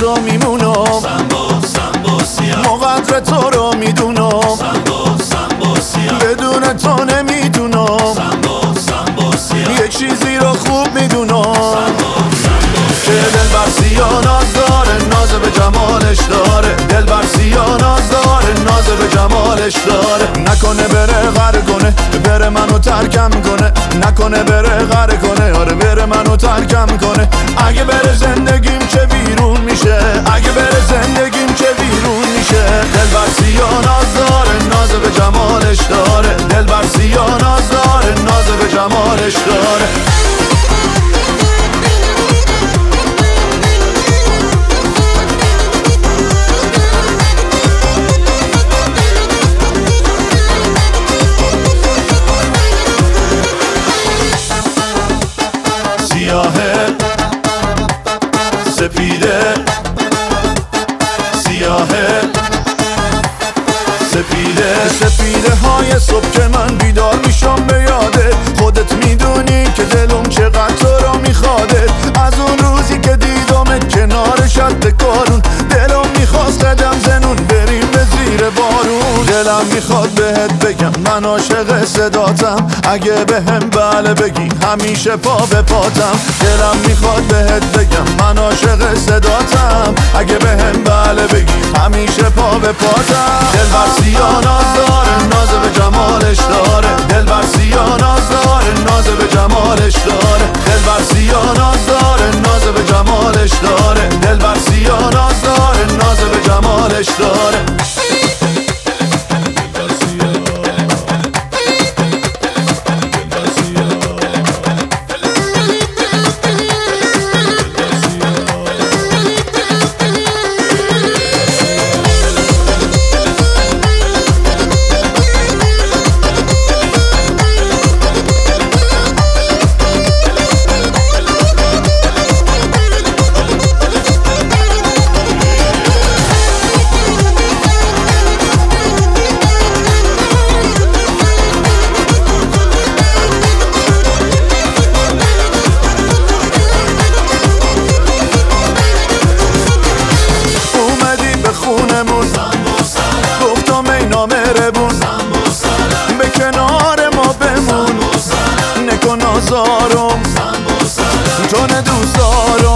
تو میمونم، مقدر تو رو میدونم، بدون تو نمیدونم، یه چیزی رو خوب میدونم که دلبر سیاه ناز داره، ناز به جمالش داره. دلبر سیاه ناز داره، ناز به جمالش داره. نکنه بره غر کنه، بره منو ترکم کنه. نکنه بره غر کنه، آره بره منو ترکم کنه. اگه بره زندگیم چه ویرون میشه، اگه بره زندگیم چه ویرون میشه. دلبر سیاه ناز داره، ناز به جمالش داره. دلبر سیاه ناز داره، ناز به جمالش داره. سیاهه سپیده، سیاهه سپیده، سپیده های صبح که من بیدار میشم به یاده. خودت میدونی که دلم چقدر تو رو میخواده. از اون روزی که دیدمت کنار شط کارون، دلم میخواست قدم زنون بریم به زیر بارون. دلم میخواد بهت بگم من عاشق صداتم، اگه بهم بله بگی همیشه پا به پاتم. دلم میخواد بهت بگم من عاشق صداتم، اگه بهم بله بگی همیشه پا به پاتم. دلبر سیاه ناز داره، ناز به جمالش داره. دلبر سیاه ناز داره، ناز به جمالش داره. دلبر سیاه ناز داره، ناز به جمالش داره. دلبر سیاه ناز داره، ناز به جمالش داره. گفتم ای نامهربون به کنار ما بمون، نکن آزارم تو نه دوست دارم.